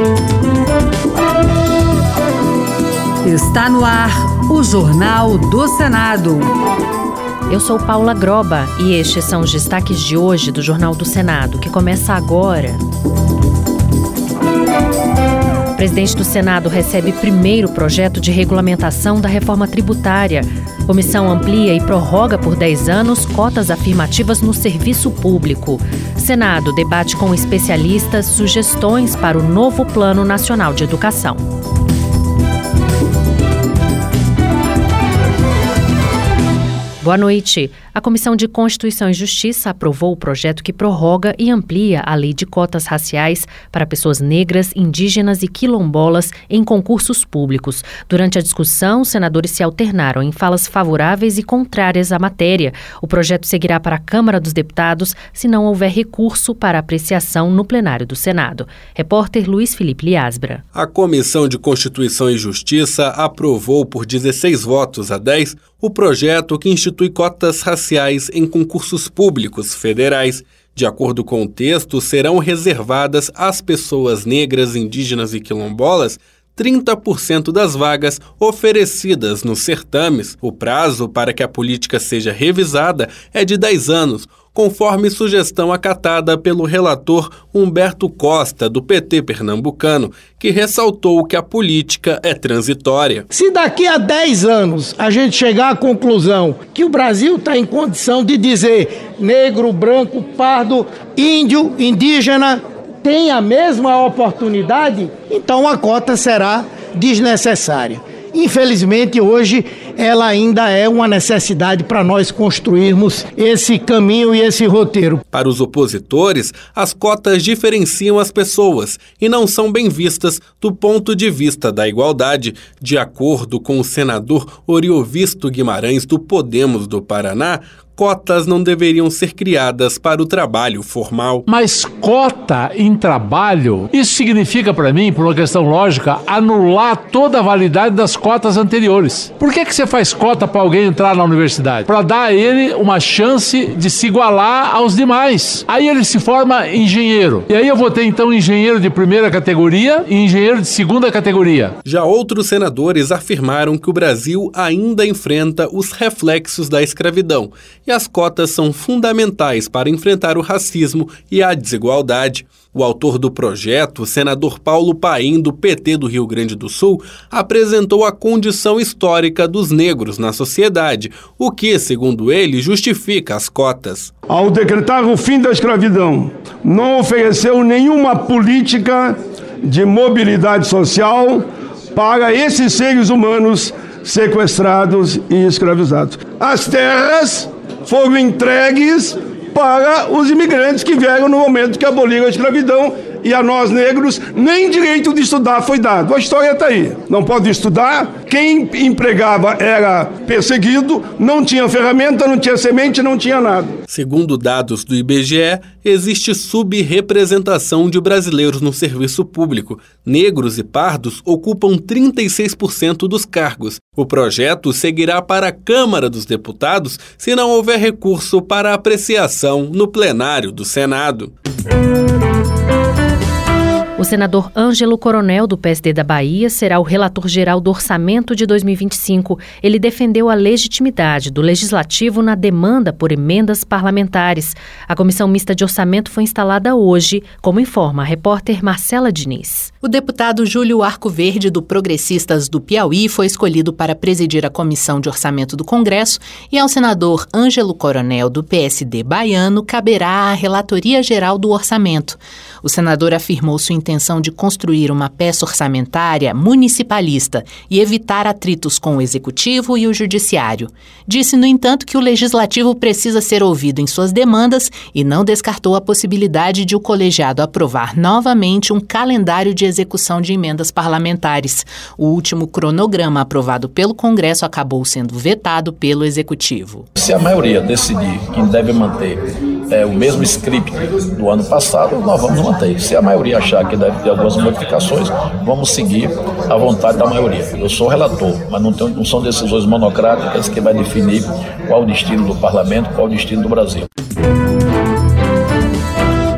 Está no ar o Jornal do Senado. Eu sou Paula Groba e estes são os destaques de hoje do Jornal do Senado, que começa agora. O presidente do Senado recebe primeiro projeto de regulamentação da reforma tributária. Comissão amplia e prorroga por 10 anos cotas afirmativas no serviço público. Senado debate com especialistas sugestões para o novo Plano Nacional de Educação. Boa noite. A Comissão de Constituição e Justiça aprovou o projeto que prorroga e amplia a lei de cotas raciais para pessoas negras, indígenas e quilombolas em concursos públicos. Durante a discussão, os senadores se alternaram em falas favoráveis e contrárias à matéria. O projeto seguirá para a Câmara dos Deputados se não houver recurso para apreciação no plenário do Senado. Repórter Luiz Felipe Liasbra. A Comissão de Constituição e Justiça aprovou por 16 votos a 10 o projeto que institui cotas raciais em concursos públicos federais. De acordo com o texto, serão reservadas às pessoas negras, indígenas e quilombolas 30% das vagas oferecidas nos certames. O prazo para que a política seja revisada é de 10 anos, conforme sugestão acatada pelo relator Humberto Costa, do PT pernambucano, que ressaltou que a política é transitória. Se daqui a 10 anos a gente chegar à conclusão que o Brasil está em condição de dizer negro, branco, pardo, índio, indígena, tem a mesma oportunidade, então a cota será desnecessária. Infelizmente, hoje, ela ainda é uma necessidade para nós construirmos esse caminho e esse roteiro. Para os opositores, as cotas diferenciam as pessoas e não são bem vistas do ponto de vista da igualdade. De acordo com o senador Oriovisto Guimarães, do Podemos do Paraná, cotas não deveriam ser criadas para o trabalho formal. Mas cota em trabalho, isso significa para mim, por uma questão lógica, anular toda a validade das cotas anteriores. Por que você faz cota para alguém entrar na universidade? Para dar a ele uma chance de se igualar aos demais. Aí ele se forma engenheiro. E aí eu vou ter então engenheiro de primeira categoria e engenheiro de segunda categoria. Já outros senadores afirmaram que o Brasil ainda enfrenta os reflexos da escravidão e as cotas são fundamentais para enfrentar o racismo e a desigualdade. O autor do projeto, o senador Paulo Paim, do PT do Rio Grande do Sul, apresentou a condição histórica dos negros na sociedade, o que, segundo ele, justifica as cotas. Ao decretar o fim da escravidão, não ofereceu nenhuma política de mobilidade social para esses seres humanos sequestrados e escravizados. As terras foram entregues para os imigrantes que vieram no momento que aboliram a escravidão, e a nós negros nem direito de estudar foi dado. A história está aí. Não pode estudar, quem empregava era perseguido, não tinha ferramenta, não tinha semente, não tinha nada. Segundo dados do IBGE, existe subrepresentação de brasileiros no serviço público. Negros e pardos ocupam 36% dos cargos. O projeto seguirá para a Câmara dos Deputados se não houver recurso para apreciação no plenário do Senado. O senador Ângelo Coronel, do PSD da Bahia, será o relator geral do orçamento de 2025. Ele defendeu a legitimidade do Legislativo na demanda por emendas parlamentares. A Comissão Mista de Orçamento foi instalada hoje, como informa a repórter Marcela Diniz. O deputado Júlio Arcoverde, do Progressistas do Piauí, foi escolhido para presidir a Comissão de Orçamento do Congresso, e ao senador Ângelo Coronel, do PSD baiano, caberá a relatoria geral do orçamento. O senador afirmou sua intenção de construir uma peça orçamentária municipalista e evitar atritos com o Executivo e o Judiciário. Disse, no entanto, que o Legislativo precisa ser ouvido em suas demandas e não descartou a possibilidade de o colegiado aprovar novamente um calendário de execução de emendas parlamentares. O último cronograma aprovado pelo Congresso acabou sendo vetado pelo Executivo. Se a maioria decidir que deve manter o mesmo script do ano passado, nós vamos manter. Se a maioria achar que deve ter algumas modificações, vamos seguir a vontade da maioria. Eu sou relator, mas não são decisões monocráticas que vai definir qual o destino do parlamento, qual o destino do Brasil.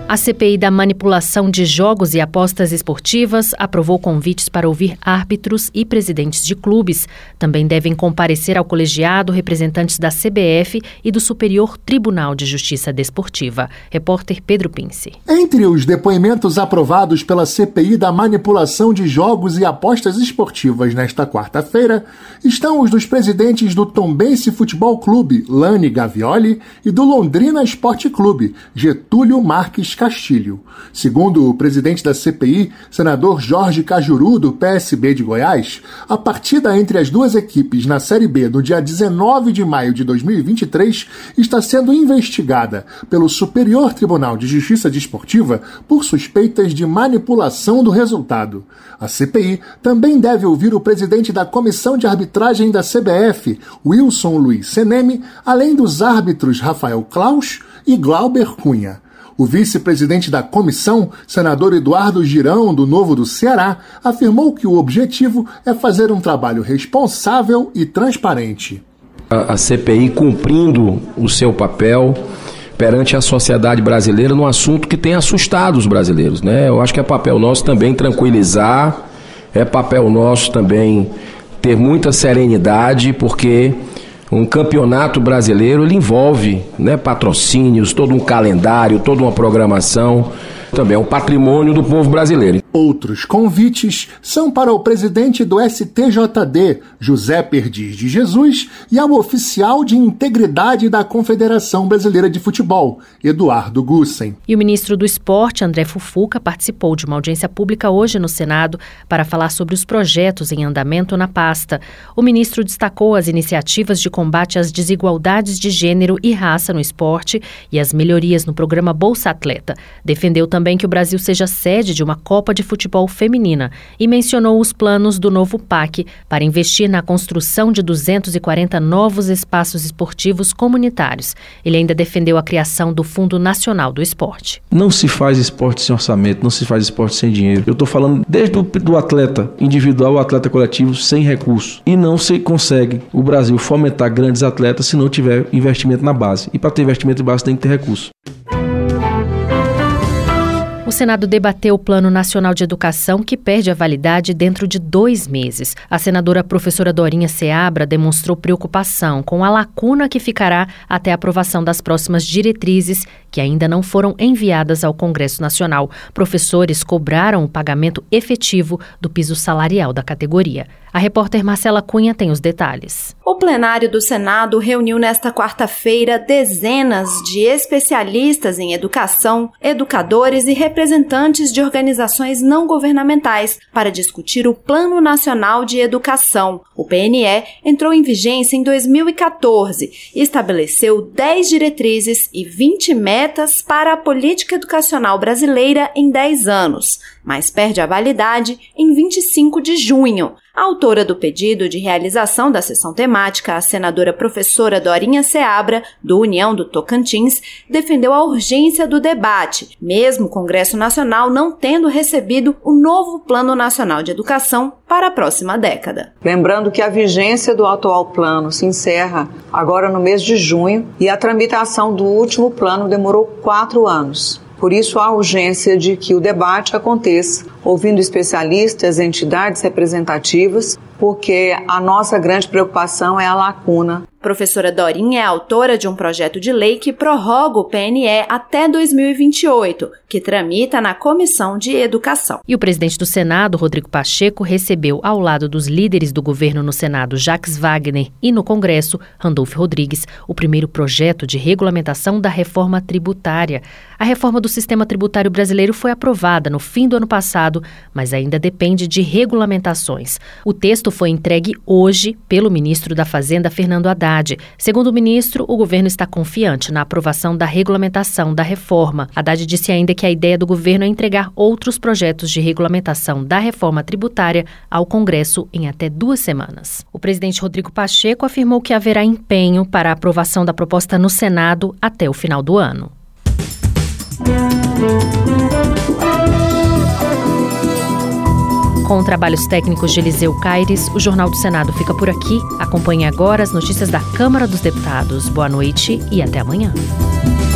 A CPI da manipulação de jogos e apostas esportivas aprovou convites para ouvir árbitros e presidentes de clubes. Também devem comparecer ao colegiado representantes da CBF e do Superior Tribunal de Justiça Desportiva. Repórter Pedro Pince. Entre os depoimentos aprovados pela CPI da manipulação de jogos e apostas esportivas nesta quarta-feira estão os dos presidentes do Tombense Futebol Clube, Lani Gavioli, e do Londrina Esporte Clube, Getúlio Marques Castilho. Segundo o presidente da CPI, senador Jorge Cajuru, do PSB de Goiás, a partida entre as duas equipes na Série B no dia 19 de maio de 2023 está sendo investigada pelo Superior Tribunal de Justiça Desportiva por suspeitas de manipulação do resultado. A CPI também deve ouvir o presidente da Comissão de Arbitragem da CBF, Wilson Luiz Seneme, além dos árbitros Rafael Klaus e Glauber Cunha. O vice-presidente da comissão, senador Eduardo Girão, do Novo do Ceará, afirmou que o objetivo é fazer um trabalho responsável e transparente. A CPI cumprindo o seu papel perante a sociedade brasileira num assunto que tem assustado os brasileiros, né? Eu acho que é papel nosso também tranquilizar, é papel nosso também ter muita serenidade, porque um campeonato brasileiro ele envolve, né, patrocínios, todo um calendário, toda uma programação, também é um patrimônio do povo brasileiro. Outros convites são para o presidente do STJD, José Perdiz de Jesus, e ao oficial de integridade da Confederação Brasileira de Futebol, Eduardo Gussen. E o ministro do Esporte, André Fufuca, participou de uma audiência pública hoje no Senado para falar sobre os projetos em andamento na pasta. O ministro destacou as iniciativas de combate às desigualdades de gênero e raça no esporte e as melhorias no programa Bolsa Atleta. Defendeu também que o Brasil seja sede de uma Copa de Futebol Feminina e mencionou os planos do novo PAC para investir na construção de 240 novos espaços esportivos comunitários. Ele ainda defendeu a criação do Fundo Nacional do Esporte. Não se faz esporte sem orçamento, não se faz esporte sem dinheiro. Eu estou falando desde do atleta individual ao atleta coletivo sem recursos. E não se consegue o Brasil fomentar grandes atletas se não tiver investimento na base. E para ter investimento na base tem que ter recurso. O Senado debateu o Plano Nacional de Educação, que perde a validade dentro de 2 meses. A senadora professora Dorinha Seabra demonstrou preocupação com a lacuna que ficará até a aprovação das próximas diretrizes, que ainda não foram enviadas ao Congresso Nacional. Professores cobraram o pagamento efetivo do piso salarial da categoria. A repórter Marcela Cunha tem os detalhes. O plenário do Senado reuniu nesta quarta-feira dezenas de especialistas em educação, educadores e representantes de organizações não governamentais para discutir o Plano Nacional de Educação. O PNE entrou em vigência em 2014 e estabeleceu 10 diretrizes e 20 metas para a política educacional brasileira em 10 anos, mas perde a validade em 25 de junho. A autora do pedido de realização da sessão temática, a senadora professora Dorinha Seabra, do União do Tocantins, defendeu a urgência do debate, mesmo o Congresso Nacional não tendo recebido o novo Plano Nacional de Educação para a próxima década. Lembrando que a vigência do atual plano se encerra agora no mês de junho e a tramitação do último plano demorou 4 anos. Por isso, há urgência de que o debate aconteça, ouvindo especialistas, entidades representativas, porque a nossa grande preocupação é a lacuna. Professora Dorinha é autora de um projeto de lei que prorroga o PNE até 2028, que tramita na Comissão de Educação. E o presidente do Senado, Rodrigo Pacheco, recebeu ao lado dos líderes do governo no Senado, Jacques Wagner, e no Congresso, Randolfo Rodrigues, o primeiro projeto de regulamentação da reforma tributária. A reforma do sistema tributário brasileiro foi aprovada no fim do ano passado, mas ainda depende de regulamentações. O texto foi entregue hoje pelo ministro da Fazenda, Fernando Haddad. Segundo o ministro, o governo está confiante na aprovação da regulamentação da reforma. Haddad disse ainda que a ideia do governo é entregar outros projetos de regulamentação da reforma tributária ao Congresso em até 2 semanas. O presidente Rodrigo Pacheco afirmou que haverá empenho para a aprovação da proposta no Senado até o final do ano. Com trabalhos técnicos de Eliseu Caires, o Jornal do Senado fica por aqui. Acompanhe agora as notícias da Câmara dos Deputados. Boa noite e até amanhã.